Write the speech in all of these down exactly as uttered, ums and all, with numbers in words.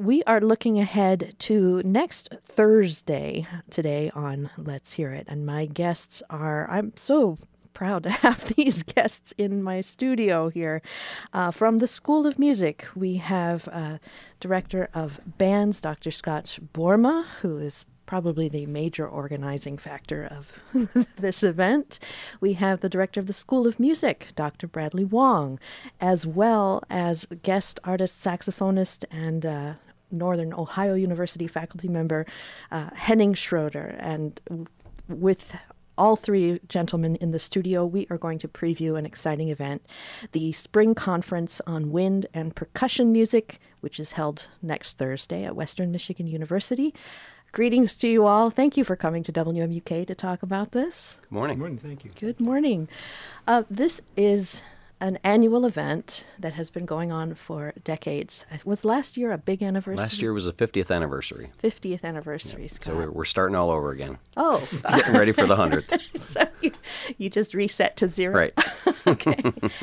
we are looking ahead to next Thursday today on Let's Hear It. And my guests are, I'm so proud to have these guests in my studio here. Uh, from the School of Music, we have uh, Director of Bands, Doctor Scott Boerma, who is probably the major organizing factor of this event. We have the Director of the School of Music, Doctor Bradley Wong, as well as guest artist, saxophonist, and uh, Northern Ohio University faculty member uh, Henning Schroeder. And w- with all three gentlemen in the studio, we are going to preview an exciting event, the Spring Conference on Wind and Percussion Music, which is held next Thursday at Western Michigan University. Greetings to you all. Thank you for coming to W M U K to talk about this. Good morning. Good morning. Thank you. Good morning. Uh, this is an annual event that has been going on for decades. Was last year a big anniversary? Last year was the fiftieth anniversary. fiftieth anniversary, Yeah. Scott. So we're, we're starting all over again. Oh. Getting ready for the hundredth. So you, you just reset to zero? Right. Okay.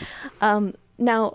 Um, now,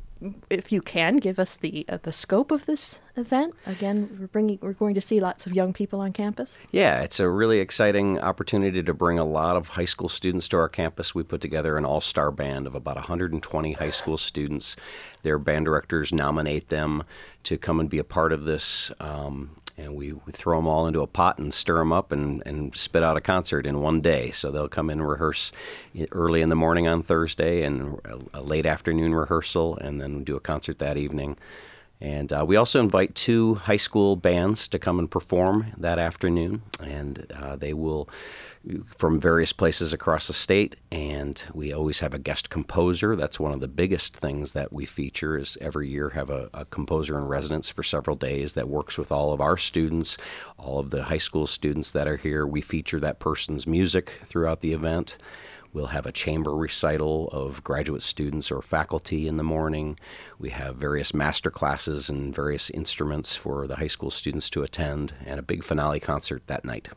if you can, give us the uh, the scope of this event. Again, we're bringing we're going to see lots of young people on campus. Yeah, it's a really exciting opportunity to bring a lot of high school students to our campus. We put together an all-star band of about one hundred twenty high school students. Their band directors nominate them to come and be a part of this. Um, And we, we throw them all into a pot and stir them up and, and spit out a concert in one day. So they'll come in and rehearse early in the morning on Thursday and a, a late afternoon rehearsal, and then do a concert that evening. And uh, we also invite two high school bands to come and perform that afternoon. And uh, they will, from various places across the state, and we always have a guest composer. That's one of the biggest things that we feature, is every year have a, a composer in residence for several days that works with all of our students, all of the high school students that are here. We feature that person's music throughout the event. We'll have a chamber recital of graduate students or faculty in the morning. We have various master classes and various instruments for the high school students to attend, and a big finale concert that night.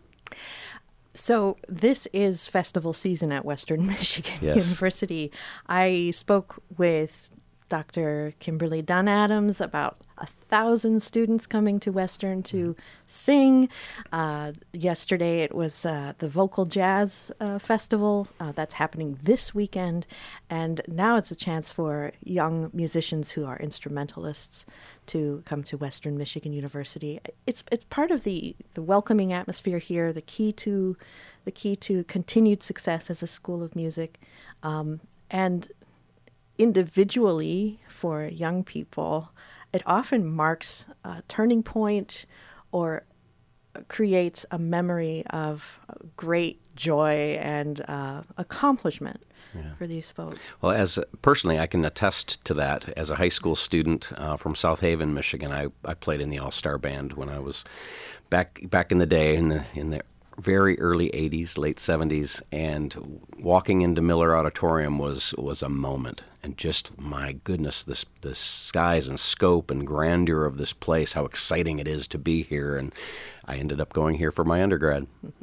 So this is festival season at Western Michigan Yes. University. I spoke with Doctor Kimberly Dunn Adams about a thousand students coming to Western to sing. Uh, yesterday it was uh, the Vocal Jazz uh, Festival. Uh, that's happening this weekend. And now it's a chance for young musicians who are instrumentalists to come to Western Michigan University. It's it's part of the, the welcoming atmosphere here, the key to the key to continued success as a school of music. Um, and individually, for young people, it often marks a turning point or creates a memory of great joy and uh, accomplishment yeah. for these folks. Well, as personally, I can attest to that. As a high school student uh, from South Haven, Michigan, I, I played in the All-Star Band when I was back back in the day, in the in the very early eighties, late seventies, and walking into Miller Auditorium was was a moment. And just, my goodness, this the size and scope and grandeur of this place, how exciting it is to be here. And I ended up going here for my undergrad.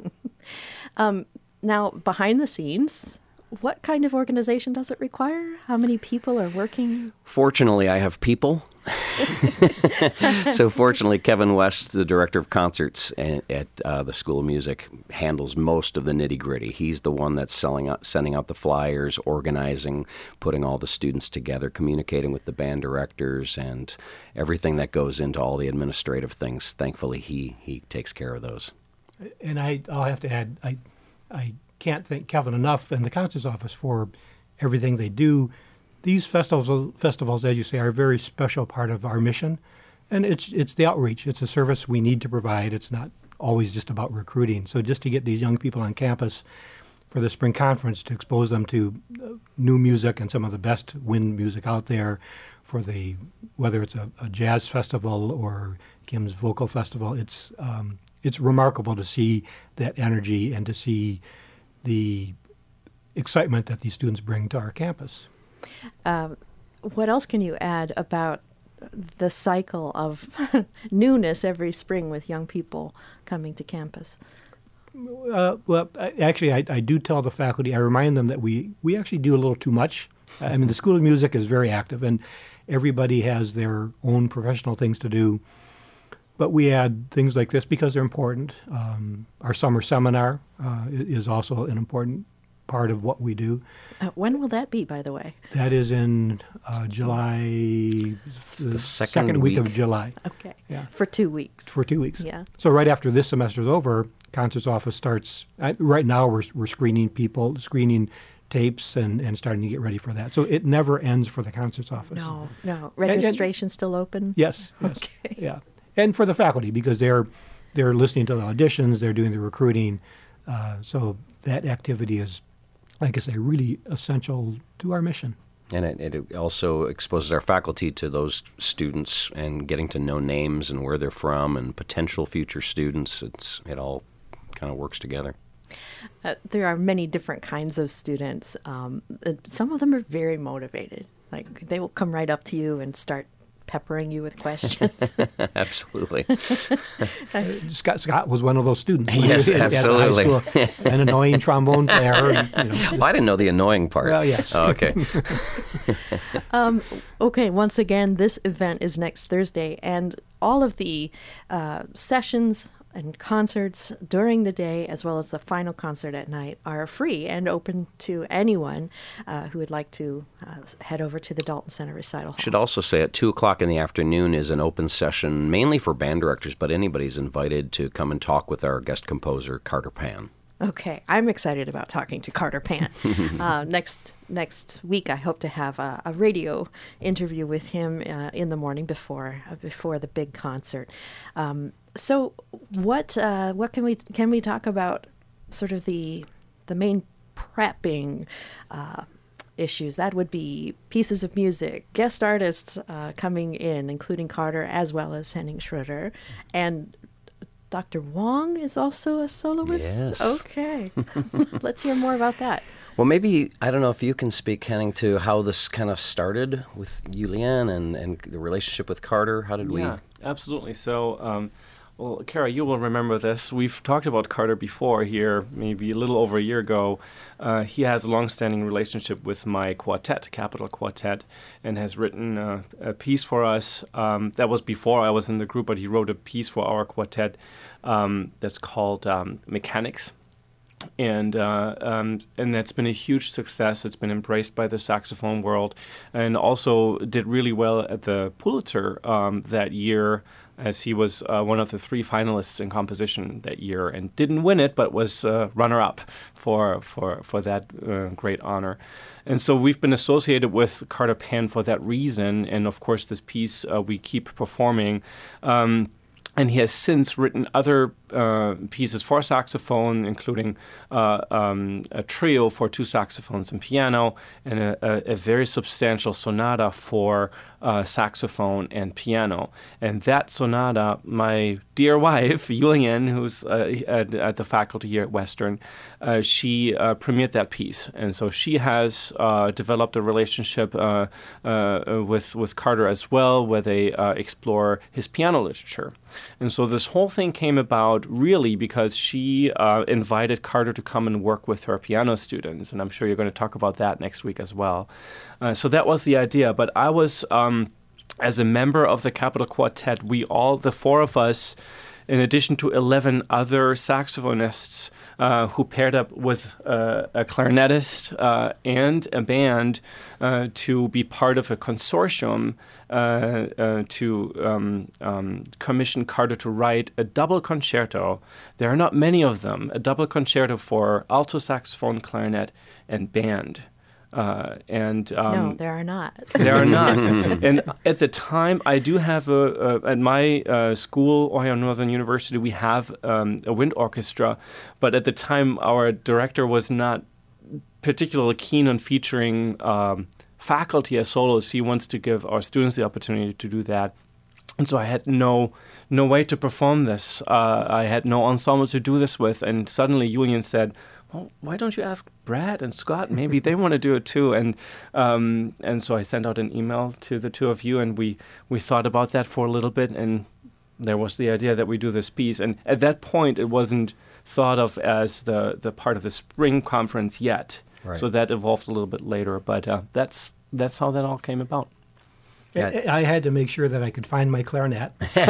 um, now, behind the scenes, what kind of organization does it require? How many people are working? Fortunately, I have people. So fortunately, Kevin West, the director of concerts at, at uh, the School of Music, handles most of the nitty-gritty. He's the one that's selling out, sending out the flyers, organizing, putting all the students together, communicating with the band directors, and everything that goes into all the administrative things. Thankfully, he he takes care of those. And I, I'll have to add, I, I can't thank Kevin enough and the concerts office for everything they do. These festivals, festivals, as you say, are a very special part of our mission, and it's it's the outreach. It's a service we need to provide. It's not always just about recruiting. So just to get these young people on campus for the spring conference, to expose them to new music and some of the best wind music out there, for the whether it's a, a jazz festival or Kim's vocal festival, it's um, it's remarkable to see that energy and to see the excitement that these students bring to our campus. Um, what else can you add about the cycle of newness every spring with young people coming to campus? Uh, well, I, actually, I, I do tell the faculty, I remind them that we, we actually do a little too much. I mean, the School of Music is very active, and everybody has their own professional things to do. but we add things like this because they're important. Um, our summer seminar uh, is also an important part of what we do. Uh, when will that be, by the way? That is in uh, July, It's the second week. week. of July. Okay. Yeah. For two weeks. For two weeks. Yeah. So right after this semester is over, Concerts Office starts, uh, right now we're, we're screening people, screening tapes and, and starting to get ready for that. So it never ends for the Concerts Office. No, no. and- Registration still open? Yes. yes. Okay. Yeah. And for the faculty, because they're they're listening to the auditions, they're doing the recruiting. Uh, so that activity is, like I say, really essential to our mission. And it, it also exposes our faculty to those students and getting to know names and where they're from and potential future students. It's it all kind of works together. Uh, there are many different kinds of students. Um, uh, some of them are very motivated. Like they will come right up to you and start peppering you with questions. Absolutely. Scott Scott was one of those students. when Yes, he was at the high absolutely. school, an annoying trombone player. and, you know. Well, I didn't know the annoying part. Well, yes. Oh, okay. Um, okay, once again, this event is next Thursday, and all of the uh, sessions and concerts during the day, as well as the final concert at night, are free and open to anyone uh, who would like to uh, head over to the Dalton Center Recital Hall. Should also say at two o'clock in the afternoon is an open session, mainly for band directors, but anybody's invited to come and talk with our guest composer, Carter Pan. Okay, I'm excited about talking to Carter Pan. uh, next next week, I hope to have a, a radio interview with him uh, in the morning before uh, before the big concert. Um, so, what uh, what can we can we talk about? Sort of the the main prepping uh, issues. That would be pieces of music, guest artists uh, coming in, including Carter as well as Henning Schroeder, and Doctor Wong is also a soloist? Yes. Okay. Let's hear more about that. Well, maybe, I don't know if you can speak, Henning, to how this kind of started with Yulian and, and the relationship with Carter. How did Yeah, absolutely. So, um, well, Kara, you will remember this. We've talked about Carter before here, maybe a little over a year ago. Uh, he has a long-standing relationship with my quartet, Capital Quartet, and has written uh, a piece for us. Um, that was before I was in the group, but he wrote a piece for our quartet um, that's called um, Mechanics. And uh, um, and that's been a huge success. It's been embraced by the saxophone world, and also did really well at the Pulitzer um, that year, as he was uh, one of the three finalists in composition that year, and didn't win it, but was uh, runner-up for for for that uh, great honor. And so we've been associated with Carter Pan for that reason, and of course this piece uh, we keep performing. Um, And he has since written other uh, pieces for saxophone, including uh, um, a trio for two saxophones and piano, and a, a, a very substantial sonata for uh, saxophone and piano. And that sonata, my dear wife, Yulian, who's uh, at, at the faculty here at Western, uh, she uh, premiered that piece. And so she has uh, developed a relationship uh, uh, with, with Carter as well, where they uh, explore his piano literature. And so this whole thing came about really because she uh, invited Carter to come and work with her piano students. And I'm sure you're going to talk about that next week as well. Uh, so that was the idea. But I was, um, as a member of the Capital Quartet, we all, the four of us, in addition to eleven other saxophonists uh, who paired up with uh, a clarinetist uh, and a band uh, to be part of a consortium uh, uh, to um, um, commission Carter to write a double concerto. There are not many of them, a double concerto for alto saxophone, clarinet, and band. Uh, and um, no, there are not. There are not. And at the time, I do have a, a at my uh, school, Ohio Northern University, we have um, a wind orchestra. But at the time, our director was not particularly keen on featuring um, faculty as soloists. He wants to give our students the opportunity to do that. And so I had no no way to perform this. Uh, I had no ensemble to do this with. And suddenly, Yulian said, well, why don't you ask Brad and Scott? Maybe they want to do it too. And um, and so I sent out an email to the two of you, and we, we thought about that for a little bit, and there was the idea that we do this piece. And at that point, it wasn't thought of as the, the part of the spring conference yet. Right. So that evolved a little bit later. But uh, that's that's how that all came about. I, I had to make sure that I could find my clarinet.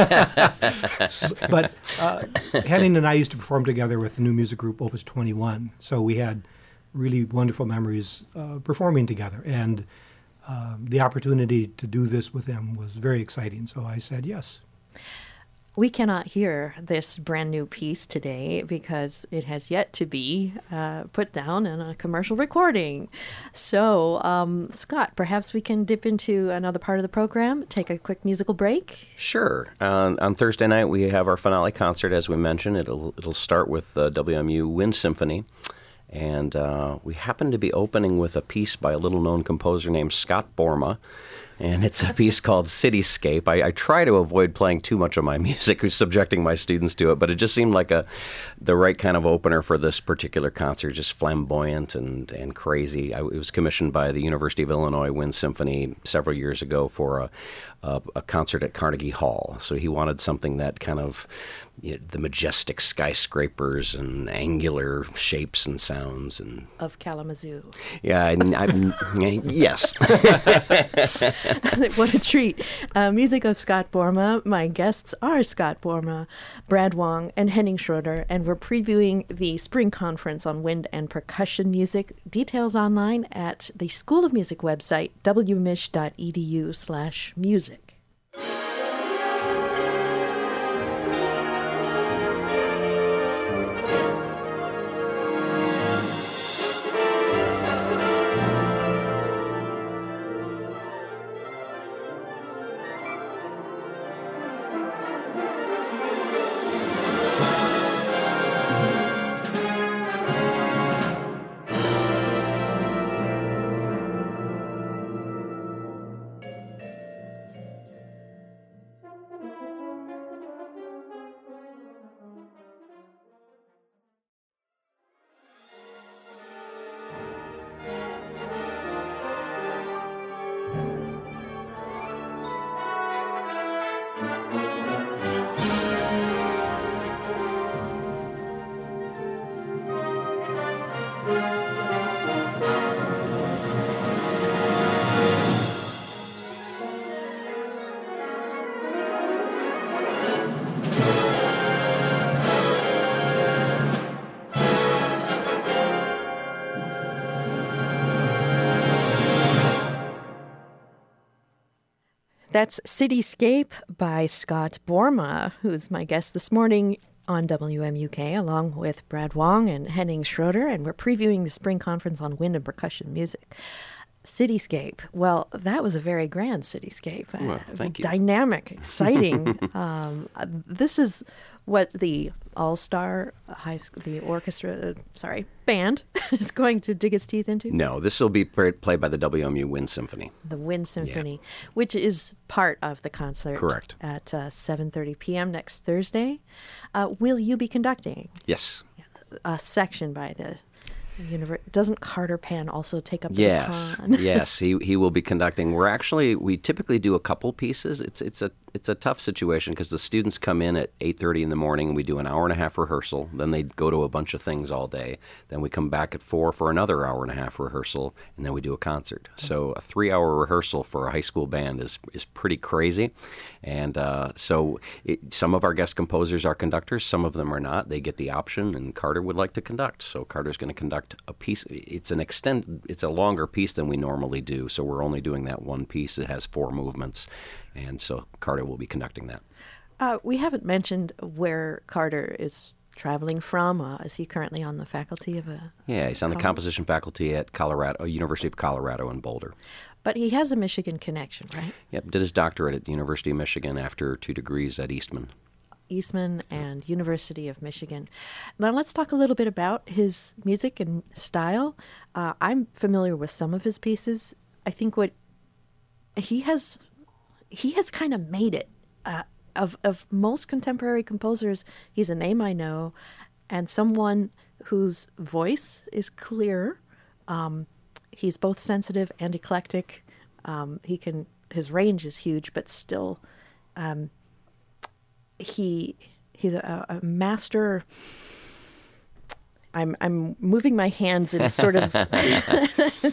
But uh, Henning and I used to perform together with the new music group Opus twenty-one, so we had really wonderful memories uh, performing together. And um, the opportunity to do this with him was very exciting, so I said yes. We cannot hear this brand new piece today because it has yet to be uh, put down in a commercial recording. So, um, Scott, perhaps we can dip into another part of the program, take a quick musical break. Sure. Uh, on Thursday night, we have our finale concert, as we mentioned. It'll it'll start with the W M U Wind Symphony. And uh, we happen to be opening with a piece by a little-known composer named Scott Borma. And it's a piece called Cityscape. I, I try to avoid playing too much of my music, who's subjecting my students to it, but it just seemed like a the right kind of opener for this particular concert, just flamboyant and, and crazy. I, it was commissioned by the University of Illinois Wind Symphony several years ago for a, a, a concert at Carnegie Hall. So he wanted something that kind of, you know, the majestic skyscrapers and angular shapes and sounds. and Of Kalamazoo. Yeah, I, I, yes. What a treat. Uh, music of Scott Borma. My guests are Scott Borma, Brad Wong, and Henning Schroeder, and we're previewing the spring conference on wind and percussion music. Details online at the School of Music website, w m i s h dot e d u slash music. That's Cityscape by Scott Borma, who's my guest this morning on W M U K, along with Brad Wong and Henning Schroeder, and we're previewing the spring conference on wind and percussion music. Cityscape. Well, that was a very grand cityscape. Well, thank you. Dynamic, exciting. um, this is what the All-Star High School, the orchestra, uh, sorry, band is going to dig its teeth into? No, this will be played by the W M U Wind Symphony. The Wind Symphony, yeah. Which is part of the concert. Correct. At uh, seven thirty p.m. next Thursday. Uh, will you be conducting? Yes. A section by the universe. Doesn't Carter Pan also take up yes. the baton? Yes, he he will be conducting. We're actually, we typically do a couple pieces. It's it's a it's a tough situation because the students come in at eight thirty in the morning and we do an hour and a half rehearsal. Then they go to a bunch of things all day. Then we come back at four for another hour and a half rehearsal, and then we do a concert. So a three-hour rehearsal for a high school band is is pretty crazy. And uh, so it, some of our guest composers are conductors, some of them are not. They get the option, and Carter would like to conduct. So Carter's going to conduct a piece. It's an extend. It's a longer piece than we normally do. So we're only doing that one piece. It has four movements. And so Carter will be conducting that. Uh, we haven't mentioned where Carter is traveling from. Uh, is he currently on the faculty of a... Yeah, he's on the composition faculty at Colorado, University of Colorado in Boulder. But he has a Michigan connection, right? Yep, did his doctorate at the University of Michigan after two degrees at Eastman. Eastman and University of Michigan. Now let's talk a little bit about his music and style. Uh, I'm familiar with some of his pieces. I think what he has... He has kind of made it. Uh, of of most contemporary composers, he's a name I know, and someone whose voice is clear. Um, he's both sensitive and eclectic. Um, he can his range is huge, but still, um, he he's a, a master. I'm I'm moving my hands in a sort of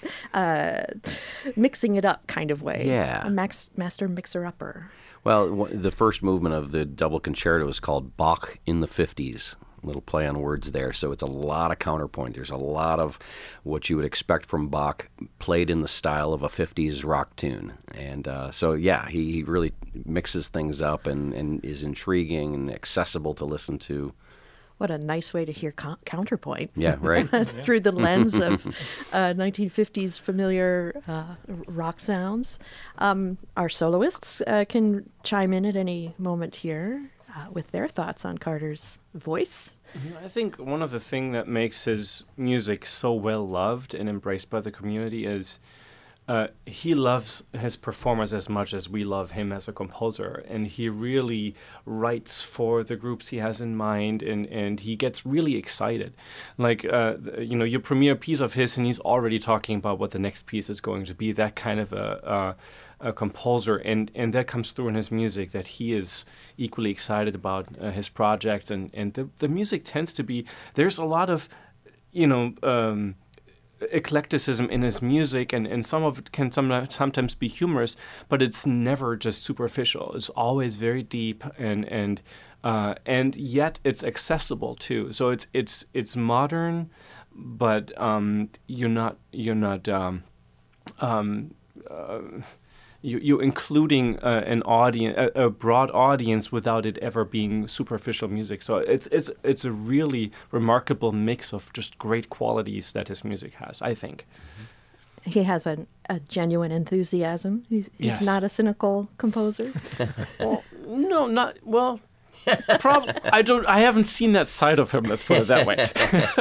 uh, mixing it up kind of way. Yeah. A max, master mixer-upper. Well, w- the first movement of the double concerto is called Bach in the fifties. Little play on words there. So it's a lot of counterpoint. There's a lot of what you would expect from Bach played in the style of a fifties rock tune. And uh, so, yeah, he, he really mixes things up and, and is intriguing and accessible to listen to. What a nice way to hear co- counterpoint. Yeah, right. Through the lens of uh, nineteen fifties familiar uh, rock sounds. Um, our soloists uh, can chime in at any moment here uh, with their thoughts on Carter's voice. I think one of the things that makes his music so well loved and embraced by the community is uh, he loves his performers as much as we love him as a composer, and he really writes for the groups he has in mind, and, and he gets really excited. Like, uh, you know, you premiere a piece of his, and he's already talking about what the next piece is going to be, that kind of a, a, a composer, and, and that comes through in his music, that he is equally excited about uh, his projects, and, and the, the music tends to be, there's a lot of, you know, um, eclecticism in his music, and, and some of it can some, sometimes be humorous, but it's never just superficial. It's always very deep, and and uh, and yet it's accessible too. So it's it's it's modern, but um, you're not you're not um, um, uh, you you including uh, an audience, a, a broad audience, without it ever being superficial music. So it's it's it's a really remarkable mix of just great qualities that his music has, I think. He has a, a genuine enthusiasm. He's, he's Yes. not a cynical composer. Well, no, not well. Prob- I don't. I haven't seen that side of him. Let's put it that way.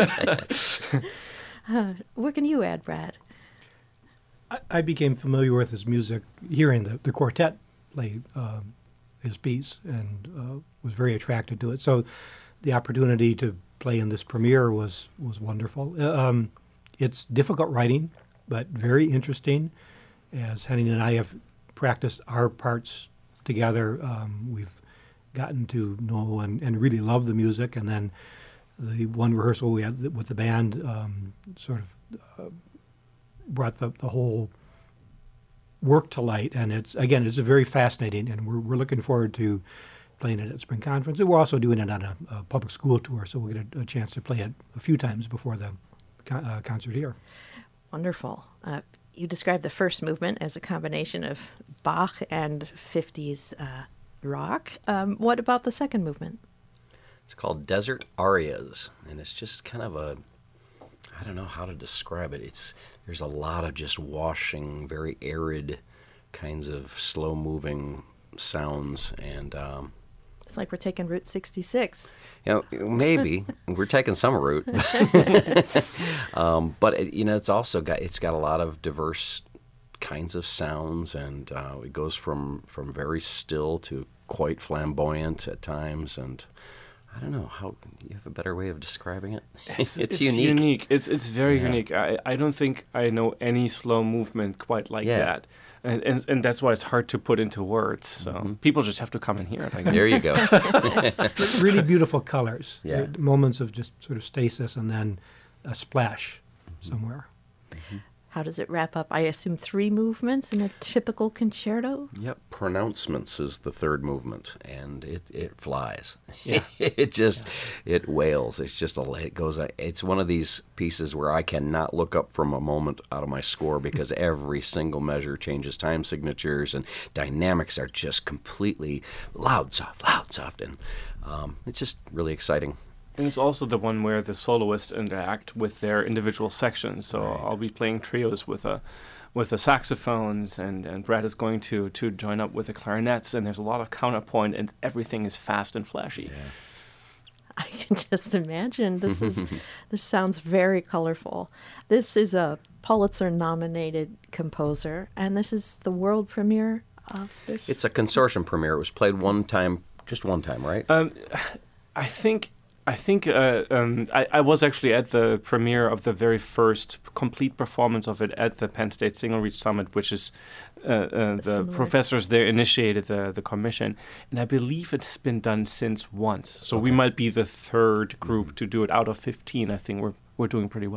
uh, what can you add, Brad? I, I became familiar with his music hearing the, the quartet play um, his piece, and uh, was very attracted to it. So the opportunity to play in this premiere was, was wonderful. Uh, um, it's difficult writing, but very interesting. As Henning and I have practiced our parts together, um, we've gotten to know and, and really love the music. And then the one rehearsal we had with the band um, sort of uh, brought the, the whole work to light. And it's, again, it's a very fascinating, and we're, we're looking forward to playing it at Spring Conference. And we're also doing it on a, a public school tour, so we'll get a, a chance to play it a few times before the con- uh, concert here. Wonderful. Uh, you described the first movement as a combination of Bach and fifties uh, rock. Um, what about the second movement? It's called Desert Arias, and it's just kind of a, I don't know how to describe it. It's there's a lot of just washing, very arid kinds of slow-moving sounds, and um, It's like we're taking Route sixty-six. you know, maybe we're taking some route, um, but it, you know, it's also got it's got a lot of diverse kinds of sounds, and uh, it goes from from very still to quite flamboyant at times, and I don't know how you have a better way of describing it. It's, it's, it's unique. unique. It's it's very Yeah. unique. I, I don't think I know any slow movement quite like Yeah. that, and, and and that's why it's hard to put into words. So Mm-hmm. people just have to come and hear it. I guess. There you go. Really beautiful colors. Yeah. Uh, Moments of just sort of stasis and then a splash Mm-hmm. somewhere. How does it wrap up? I assume three movements in a typical concerto? Yep, pronouncements is the third movement, and it, it flies. Yeah. it just it wails. It's just a it goes. It's one of these pieces where I cannot look up from a moment out of my score because every single measure changes time signatures, and dynamics are just completely loud, soft, loud, soft, and um, it's just really exciting. And it's also the one where the soloists interact with their individual sections. So Right. I'll be playing trios with a with the saxophones, and, and Brad is going to, to join up with the clarinets, and there's a lot of counterpoint, and everything is fast and flashy. I can just imagine. This is this sounds very colorful. This is a Pulitzer-nominated composer, and this is the world premiere of this. It's a consortium premiere. It was played one time, just one time, right? Um, I think I think uh, um, I, I was actually at the premiere of the very first complete performance of it at the Penn State Single Reach Summit, which is uh, uh, the Similar. professors there initiated the, the commission, and I believe it's been done since once. So we might be the third group to do it out of fifteen. I think we're we're doing pretty well. Yeah.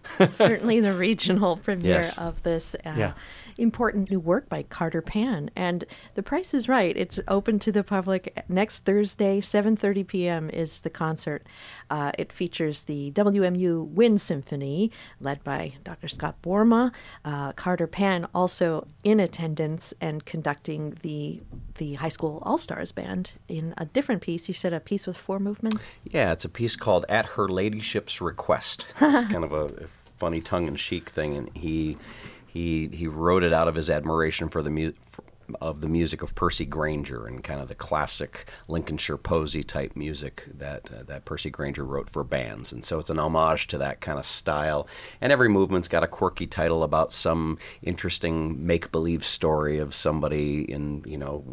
Certainly the regional premiere Yes. of this uh, Yeah. important new work by Carter Pan. And the price is right. It's open to the public next Thursday, seven thirty p.m. is the concert. Uh, it features the W M U Wind Symphony, led by Doctor Scott Borma. Uh, Carter Pan also in attendance and conducting the the high school all-stars band in a different piece. You said a piece with four movements? Yeah, it's a piece called At Her Ladyship's Request. It's kind of a funny tongue-in-cheek thing, and he he he wrote it out of his admiration for the mu- of the music of Percy Grainger and kind of the classic Lincolnshire Posy type music that uh, that Percy Grainger wrote for bands. And so it's an homage to that kind of style. And every movement's got a quirky title about some interesting make-believe story of somebody in, you know,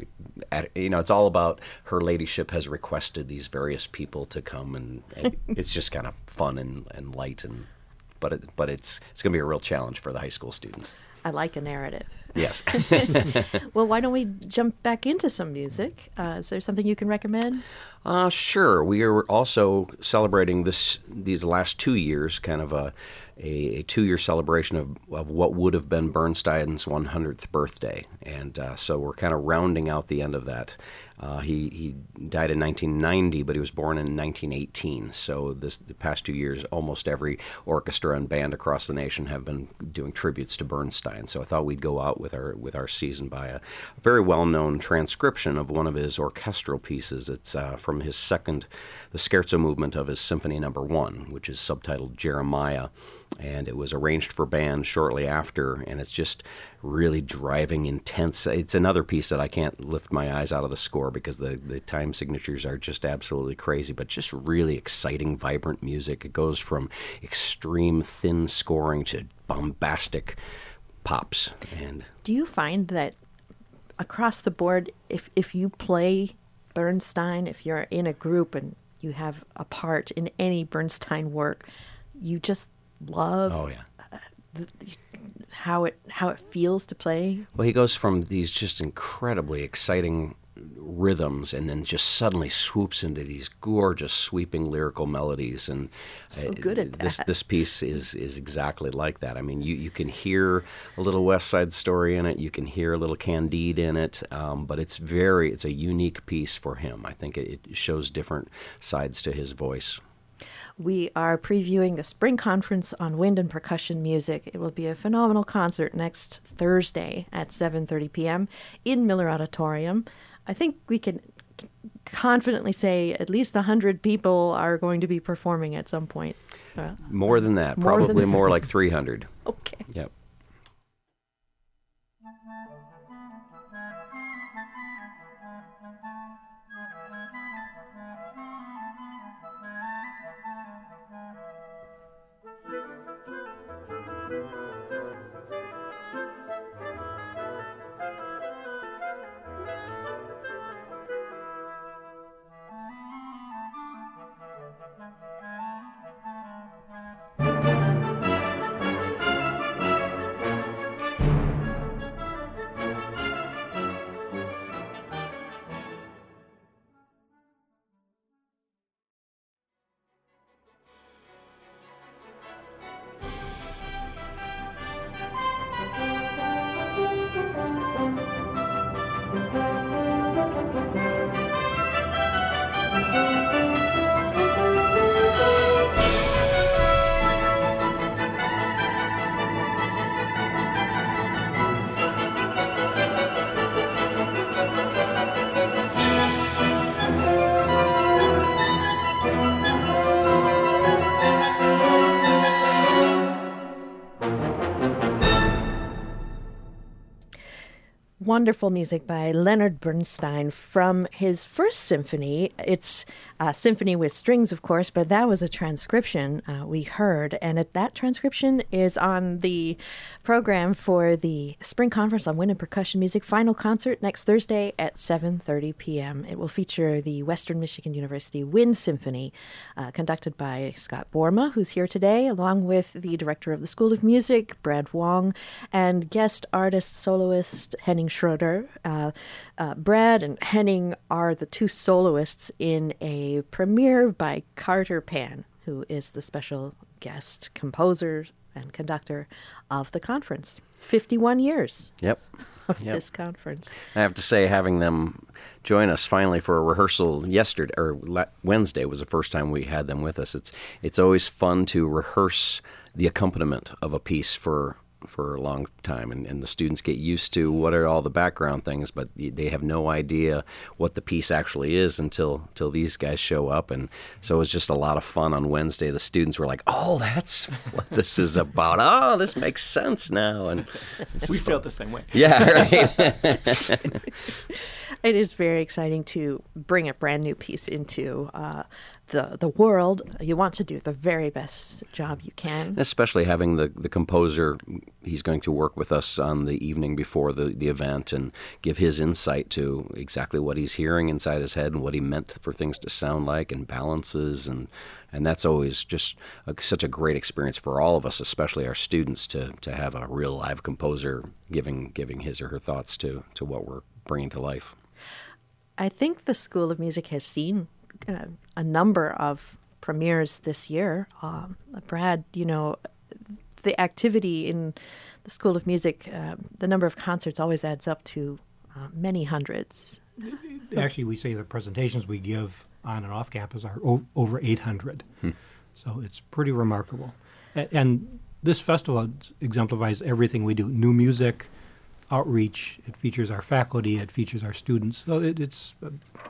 at, you know, it's all about her ladyship has requested these various people to come, and, and it's just kind of fun and, and light, and but it, but it's it's going to be a real challenge for the high school students. I like a narrative. Yes. Well, why don't we jump back into some music? Uh, is there something you can recommend? Uh, sure. We are also celebrating this these last two years, kind of a a, a two-year celebration of, of what would have been Bernstein's one hundredth birthday, and uh, so we're kind of rounding out the end of that. Uh, he he died in nineteen ninety, but he was born in nineteen eighteen. So this the past two years, almost every orchestra and band across the nation have been doing tributes to Bernstein. So I thought we'd go out with our with our season by a very well-known transcription of one of his orchestral pieces. It's uh, from his second, the scherzo movement of his Symphony Number One, which is subtitled Jeremiah, and it was arranged for band shortly after, and it's just really driving, intense. It's another piece that I can't lift my eyes out of the score because the, the time signatures are just absolutely crazy, but just really exciting, vibrant music. It goes from extreme thin scoring to bombastic pops. And Do you find that across the board, if if you play Bernstein, if you're in a group and you have a part in any Bernstein work, you just love oh yeah. the, how it how it feels to play? Well, he goes from these just incredibly exciting rhythms and then just suddenly swoops into these gorgeous sweeping lyrical melodies, and So uh, good at this that. this piece is is exactly like that. I mean, you, you can hear a little West Side Story in it, you can hear a little Candide in it, um, but it's very it's a unique piece for him. I think it, it shows different sides to his voice. We are previewing the Spring Conference on Wind and Percussion Music. It will be a phenomenal concert next Thursday at seven thirty p.m. in Miller Auditorium. I think we can confidently say at least one hundred people are going to be performing at some point. Uh, More than that, More than probably that. more like three hundred. okay. Yep. Wonderful music by Leonard Bernstein from his first symphony. It's a symphony with strings, of course, but that was a transcription uh, we heard. And it, that transcription is on the program for the Spring Conference on Wind and Percussion Music final concert next Thursday at seven thirty p.m. It will feature the Western Michigan University Wind Symphony, uh, conducted by Scott Borma, who's here today, along with the director of the School of Music, Brad Wong, and guest artist, soloist Henning Schroeder. Uh, uh, Brad and Henning are the two soloists in a premiere by Carter Pan, who is the special guest composer and conductor of the conference. fifty-one years Yep. of Yep. this conference. I have to say, having them join us finally for a rehearsal yesterday or la- Wednesday was the first time we had them with us. It's it's always fun to rehearse the accompaniment of a piece for for a long time, and, and the students get used to what are all the background things, but they have no idea what the piece actually is until until these guys show up. And so it was just a lot of fun on Wednesday. The students were like, "Oh, that's what this is about. Oh, this makes sense now." And We felt the same way. yeah, right. It is very exciting to bring a brand new piece into uh, the the world. You want to do the very best job you can. Especially having the, the composer, he's going to work with us on the evening before the, the event and give his insight to exactly what he's hearing inside his head and what he meant for things to sound like and balances. And, and that's always just a, such a great experience for all of us, especially our students, to, to have a real live composer giving giving his or her thoughts to, to what we're bringing to life. I think the School of Music has seen uh, a number of premieres this year. Um, Brad, you know, the activity in the School of Music, uh, the number of concerts always adds up to uh, many hundreds. Actually, we say the presentations we give on and off campus are o- over eight hundred. Hmm. So it's pretty remarkable. A- and this festival exemplifies everything we do. New music, outreach, it features our faculty, it features our students. So it, it's, uh,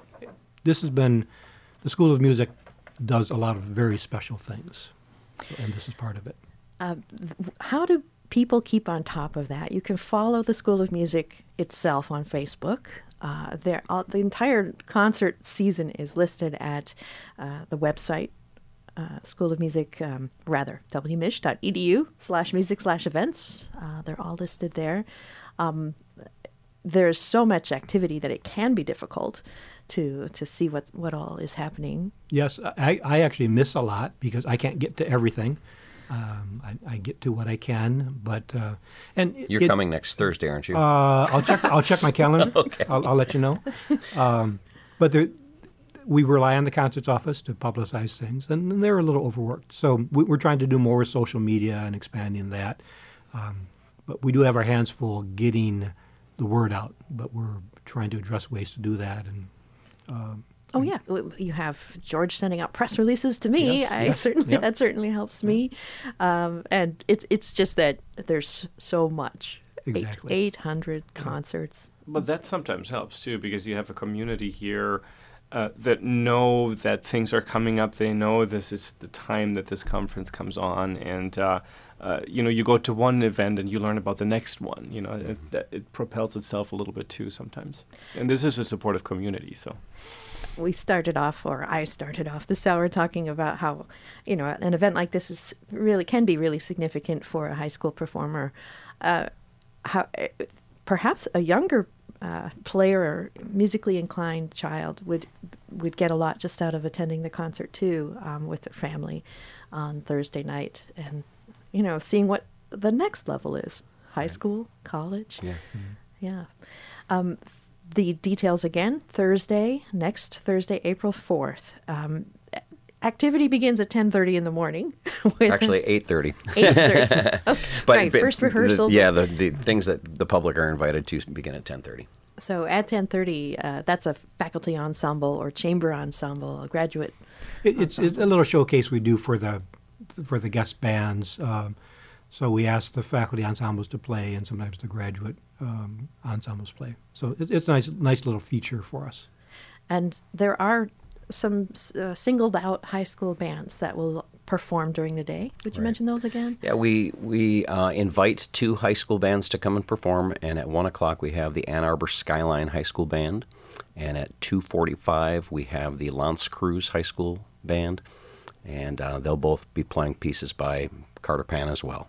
this has been, the School of Music does a lot of very special things. So, and this is part of it. Uh, th- how do people keep on top of that? You can follow the School of Music itself on Facebook. Uh, there, uh, the entire concert season is listed at uh, the website, uh, School of Music, um, rather, wmish.edu slash music slash events. Uh, they're all listed there. Um, there's so much activity that it can be difficult to to see what what all is happening. Yes, I, I actually miss a lot because I can't get to everything. Um, I, I get to what I can, but uh, and it, You're it, coming next Thursday, aren't you? Uh, I'll check. I'll check my calendar. Okay. I'll, I'll let you know. Um, but there, we rely on the concerts office to publicize things, and they're a little overworked. So we, we're trying to do more with social media and expanding that. Um, but we do have our hands full getting the word out. But we're trying to address ways to do that. And um, Oh yeah, W- you have George sending out press releases to me. Yes, I yes, certainly yep. that certainly helps me, um, and it's it's just that there's so much. Exactly. Eight hundred concerts. But that sometimes helps too, because you have a community here uh, that know that things are coming up. They know this is the time that this conference comes on, and uh, uh, you know, you go to one event and you learn about the next one. You know, it, that it propels itself a little bit too sometimes. And this is a supportive community, so. We started off, or I started off this hour talking about how, you know, an event like this is really can be really significant for a high school performer. Uh, how uh, perhaps a younger uh, player or musically inclined child would would get a lot just out of attending the concert too, um, with their family on Thursday night, and you know, seeing what the next level is: high school, college. Yeah. Yeah. Um, the details again, Thursday, next Thursday, April fourth. Um, activity begins at ten thirty in the morning. with Actually, eight thirty. eight thirty. Okay. right, first rehearsal. The, yeah, the, the things that the public are invited to begin at ten thirty. So at ten thirty, uh, that's a faculty ensemble or chamber ensemble, a graduate. It, it's, it's a little showcase we do for the for the guest bands. Um, so we ask the faculty ensembles to play, and sometimes the graduate um, ensembles play. So it, it's a nice, nice little feature for us. And there are some uh, singled out high school bands that will perform during the day. Would you Right. mention those again? Yeah, we we uh, invite two high school bands to come and perform, and at one o'clock we have the Ann Arbor Skyline High School Band, and at two forty-five we have the L'Anse Creuse High School Band, and uh, they'll both be playing pieces by Carter Pan as well.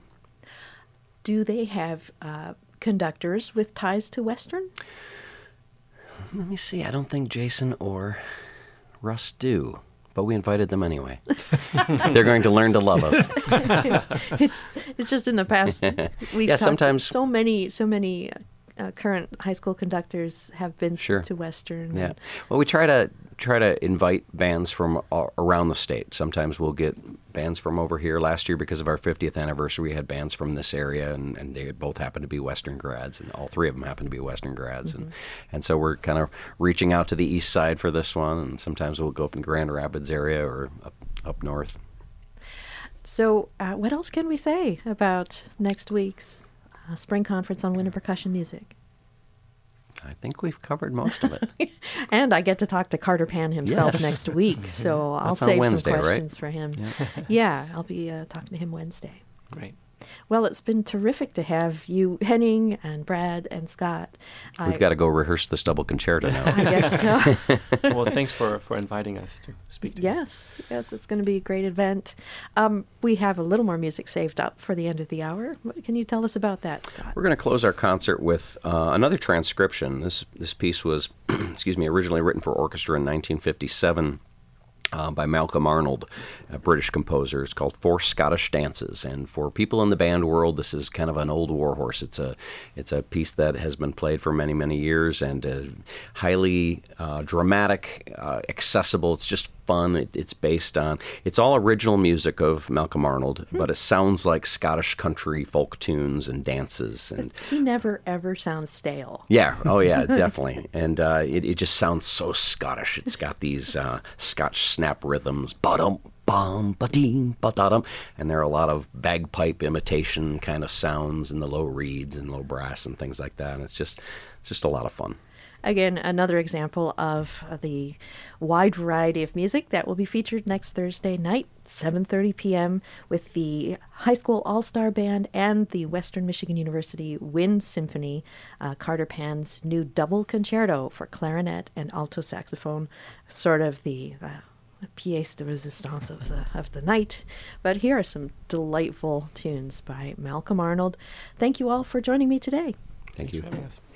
Do they have uh, conductors with ties to Western? Let me see. I don't think Jason or Russ do, but we invited them anyway. They're going to learn to love us. it's it's just in the past we've Yeah, talked sometimes- so many so many uh, current high school conductors have been Sure. to Western. Yeah. and- Well, we try to try to invite bands from a- around the state. Sometimes we'll get bands from over here. Last year, because of our fiftieth anniversary, we had bands from this area, and, and they both happen to be Western grads, and all three of them happen to be Western grads. And and so we're kind of reaching out to the east side for this one, and sometimes we'll go up in Grand Rapids area or up, up north. So, uh, what else can we say about next week's uh, spring conference on wind and percussion music? I think we've covered most of it. And I get to talk to Carter Pan himself Yes. next week, so I'll That's on save Wednesday, some right? questions for him. Yeah, I'll be uh, talking to him Wednesday. Great. Well, it's been terrific to have you, Henning and Brad and Scott. We've I, got to go rehearse the Stubble Concerto now. I guess so. Well, thanks for, for inviting us to speak to you. Yes, yes, it's going to be a great event. Um, we have a little more music saved up for the end of the hour. What can you tell us about that, Scott? We're going to close our concert with uh, another transcription. This this piece was, excuse me, originally written for orchestra in nineteen fifty-seven. Uh, by Malcolm Arnold, a British composer. It's called Four Scottish Dances, and for people in the band world, this is kind of an old warhorse. It's a it's a piece that has been played for many many years, and uh, highly uh, dramatic, uh, accessible. It's just fun. It, it's based on it's all original music of Malcolm Arnold, but it sounds like Scottish country folk tunes and dances, and He never, ever sounds stale. yeah, oh yeah, definitely. And uh, it, it just sounds so Scottish. It's got these uh, Scotch snap rhythms, ba-dum, bum, ba-dee, ba-da-dum. And there are a lot of bagpipe imitation kind of sounds in the low reeds and low brass and things like that. And it's just, it's just a lot of fun. Again, another example of uh, the wide variety of music that will be featured next Thursday night, seven thirty p.m., with the High School All-Star Band and the Western Michigan University Wind Symphony, uh, Carter Pan's new double concerto for clarinet and alto saxophone, sort of the uh, pièce de résistance of the, of the night. But here are some delightful tunes by Malcolm Arnold. Thank you all for joining me today. Thank Thanks you. for having us.